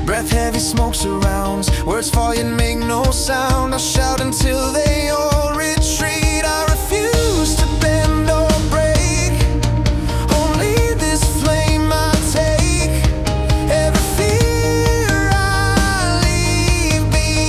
Breath heavy, smoke surrounds. Words fall yet make no sound. I shout until they all retreat. I refuse to bend or break. Only this flame I take. Every fear I leave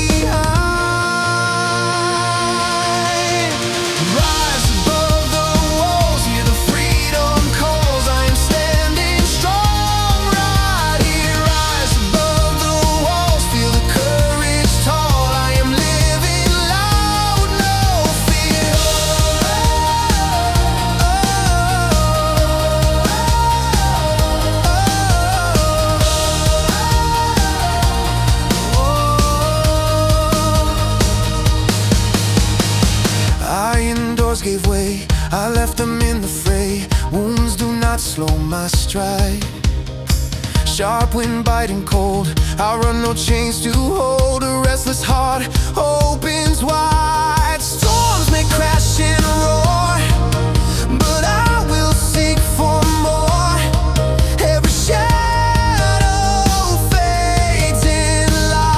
behind. Rise above the walls, hear the freedom calls. I am standing strong right here. Rise above the walls, feel the courage tall. I am living loud, no fear. Iron doors gave way, I left them in the fray. Wounds do not slow my stride. Sharp wind biting cold, I run, no chains to hold. A restless heart opens wide. Storms may crash and roar, but I will seek for more. Every shadow fades in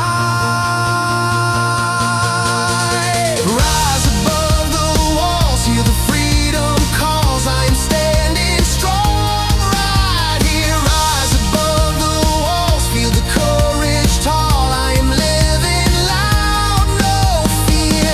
light. Rise above the walls, hear the freedom calls. I am standing strong right here. Rise above the walls, feel the courage tall. I am living loud, no fear.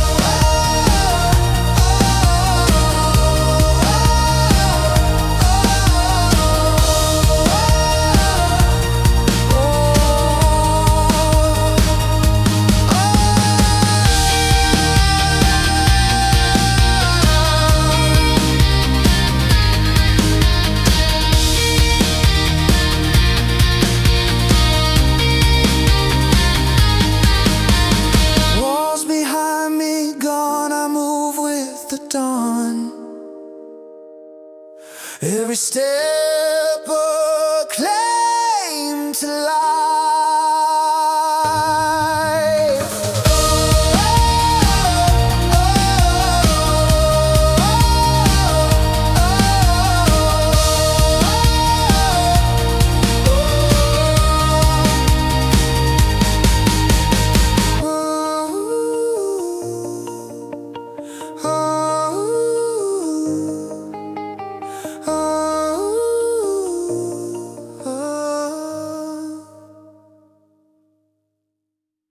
Walls behind me gone, I move with the dawn. Every step